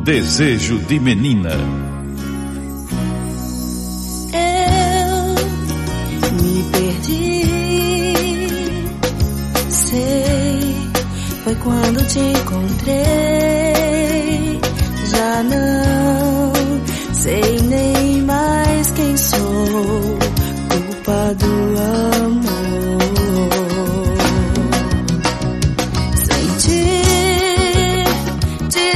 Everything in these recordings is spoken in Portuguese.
Desejo de Menina. Eu me perdi, sei, foi quando te encontrei. Já não sei nem mais quem sou, culpa do amor. Sentir, te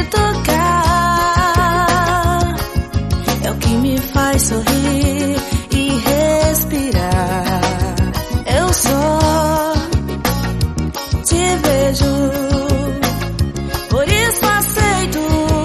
tocar, é o que me faz sorrir e respirar. Eu só te vejo, por isso aceito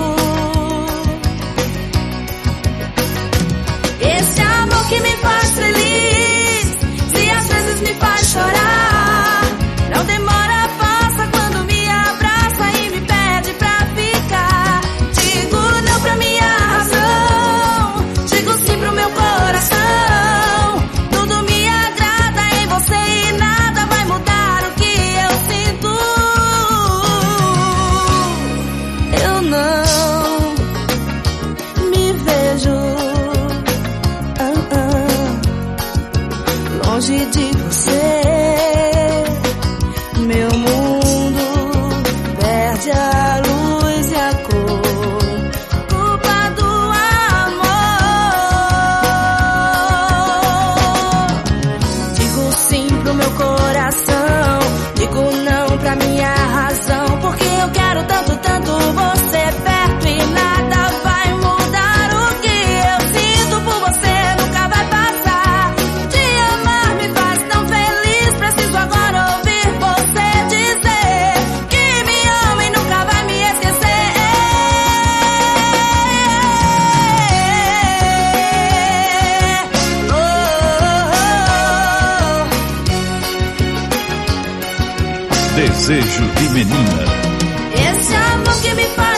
esse amor que me faz feliz. Se às vezes me faz chorar, não demora, passa quando me abraça e me pede pra ficar. Digo não pra minha razão, digo sim pro meu coração. Tudo me agrada em você e nada vai mudar o que eu sinto. Eu não me vejo longe de você. Meu mundo perde a luz e a cor, culpa do amor. Digo sim pro meu coração, digo não pra minha razão, porque eu quero tanto, tanto você perto e nada vai mudar o que eu sinto por você. Nunca vai passar. Te amar me faz tão feliz, preciso agora ouvir você dizer que me ama e nunca vai me esquecer. Oh, oh, oh. Desejo de Menina. Esse amor que me faz